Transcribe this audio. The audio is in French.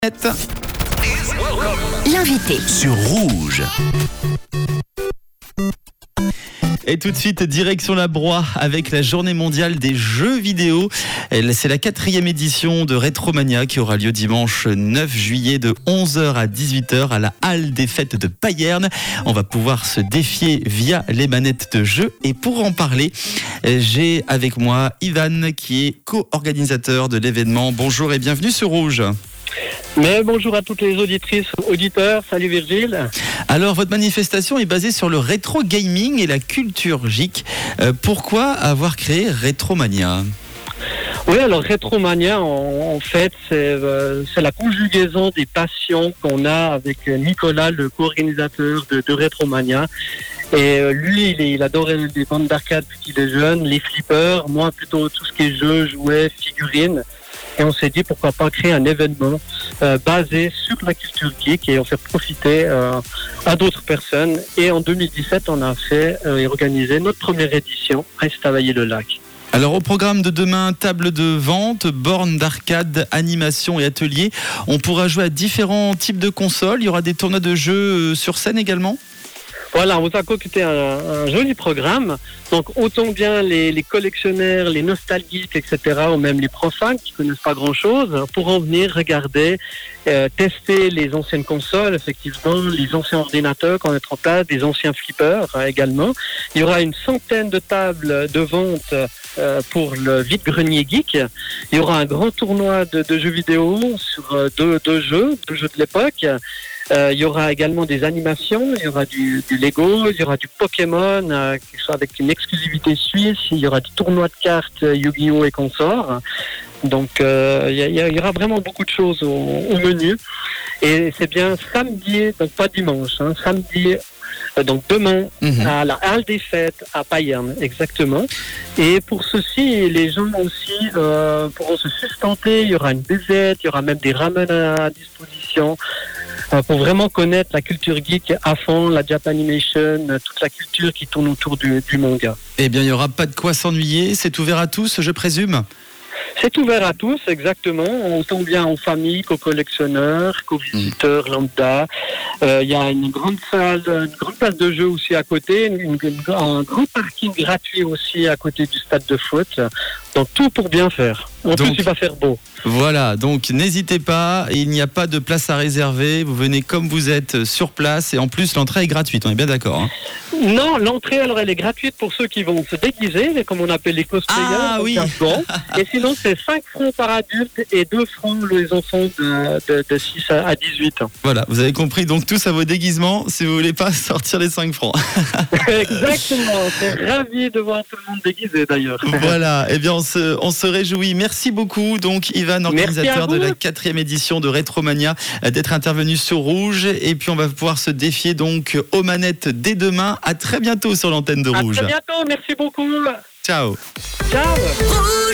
L'invité sur Rouge. Et tout de suite, direction la Broye avec la journée mondiale des jeux vidéo. C'est la 4e édition de Retromania qui aura lieu dimanche 9 juillet de 11h à 18h à la Halle des Fêtes de Payerne. On va pouvoir se défier via les manettes de jeu. Et pour en parler, j'ai avec moi Ivan qui est co-organisateur de l'événement. Bonjour et bienvenue sur Rouge. Mais bonjour à toutes les auditrices, auditeurs, salut Virgile. Alors votre manifestation est basée sur le rétro gaming et la culture geek. Pourquoi avoir créé Retromania ? Oui, alors Retromania, en fait, c'est la conjugaison des passions qu'on a avec Nicolas, le co-organisateur de Retromania. Et lui, il adorait les bandes d'arcade depuis qu'il est jeune, les flippers, moi plutôt tout ce qui est jeux, jouets, figurines. Et on s'est dit pourquoi pas créer un événement basé sur la culture geek et en faire profiter à d'autres personnes. Et en 2017, on a fait et organisé notre première édition à Estavayer-le-Lac. Alors au programme de demain, table de vente, bornes d'arcade, animation et ateliers. On pourra jouer à différents types de consoles. Il y aura des tournois de jeux sur scène également. Voilà, on vous a concocté un joli programme. Donc autant bien les collectionneurs, les nostalgiques, etc., ou même les profanes qui connaissent pas grand-chose, pourront venir regarder, tester les anciennes consoles, effectivement, les anciens ordinateurs qu'on met en place, des anciens flippers également. Il y aura une centaine de tables de vente pour le vide-grenier geek. Il y aura un grand tournoi de jeux vidéo sur deux jeux de l'époque. Il y aura également des animations, il y aura du Lego, il y aura du Pokémon, avec une exclusivité suisse, il y aura du tournoi de cartes Yu-Gi-Oh! Et consorts. Donc il y aura vraiment beaucoup de choses au menu. Et c'est bien samedi, donc pas dimanche, samedi. Donc demain, à la Halle des Fêtes à Payerne, exactement. Et pour ceci, les gens aussi pourront se sustenter. Il y aura une buvette, il y aura même des ramen à disposition. Pour vraiment connaître la culture geek à fond, la Japanimation, toute la culture qui tourne autour du manga. Eh bien, il n'y aura pas de quoi s'ennuyer. C'est ouvert à tous, je présume ? C'est ouvert à tous, exactement. Autant bien aux familles qu'aux collectionneurs, qu'aux visiteurs lambda. Il y a une grande salle, une grande place de jeu aussi à côté, un grand parking gratuit aussi à côté du stade de foot. Donc tout pour bien faire. En plus, il va faire beau. Voilà, donc n'hésitez pas, il n'y a pas de place à réserver, vous venez comme vous êtes sur place et en plus l'entrée est gratuite, on est bien d'accord Non, l'entrée alors elle est gratuite pour ceux qui vont se déguiser, comme on appelle les cosplayers. Ah oui. Et sinon c'est 5 francs par adulte et 2 francs les enfants de 6 à 18 ans. Voilà, vous avez compris, donc tous à vos déguisements si vous voulez pas sortir les 5 francs. Exactement, c'est ravi de voir tout le monde déguisé d'ailleurs. Voilà, eh bien on se réjouit. Merci beaucoup donc Ivan, organisateur de la 4e édition de Retromania, d'être intervenu sur Rouge. Et puis on va pouvoir se défier donc aux manettes dès demain. À très bientôt sur l'antenne de Rouge. À très bientôt, merci beaucoup. Ciao. Ciao.